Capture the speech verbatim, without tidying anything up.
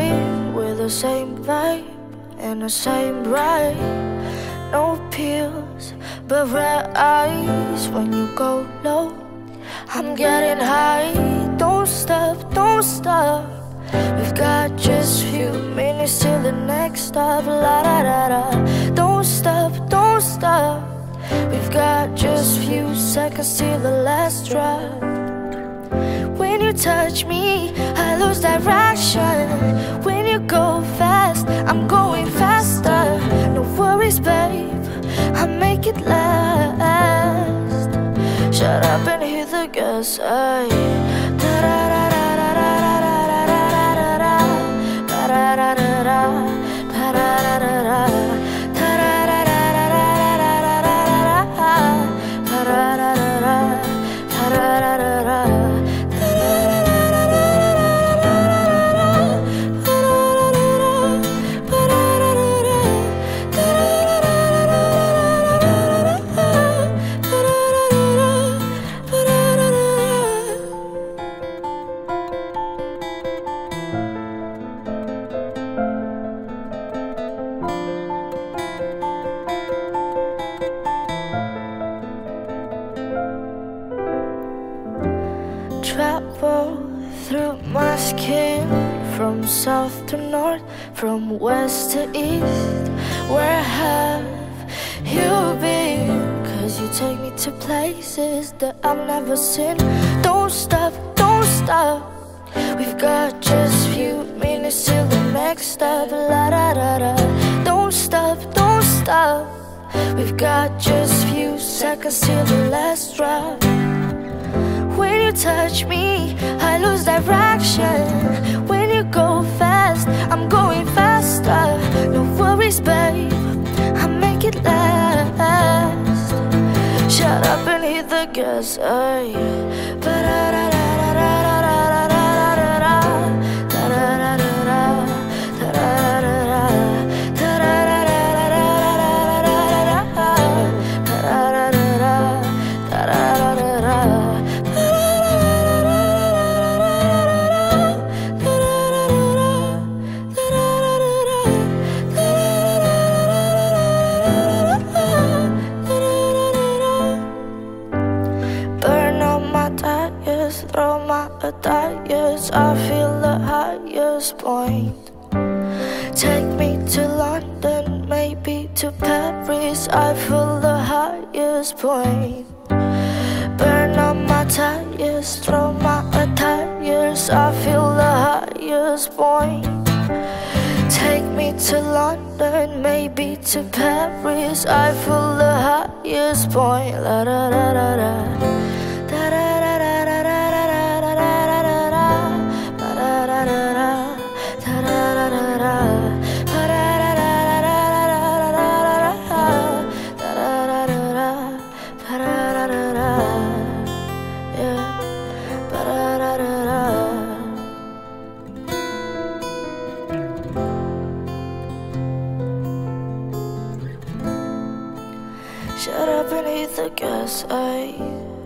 same, we're the same vibe and the same ride. No pills, but red eyes when you go low. I'm getting high, don't stop, don't stop. We've got just few minutes till the next stop. La da da da. Don't stop, don't stop. We've got just few seconds till the last drop. When you touch me, I lose direction. When you go fast, I'm going faster. No worries, babe, I make it last. Shut up and hit the gas, ay. Da da da da da da da da da da da da da da da da da da da. Travel through my skin, from south to north, from west to east. Where have you been? Cause you take me to places that I've never seen. Don't stop, don't stop. We've got just few minutes till the next stop. La da da da. Don't stop, don't stop. We've got just few seconds till the last drop. When you touch me, I lose direction. When you go fast, I'm going faster. No worries, babe, I make it last. Shut up and hit the gas, ay. Throw my tires, I feel the highest point. Take me to London, maybe to Paris, I feel the highest point. Burn on my tires, throw my tires, I feel the highest point. Take me to London, maybe to Paris, I feel the highest point. La da da da da, da da da da da da. Shut up and hit the gas, ay.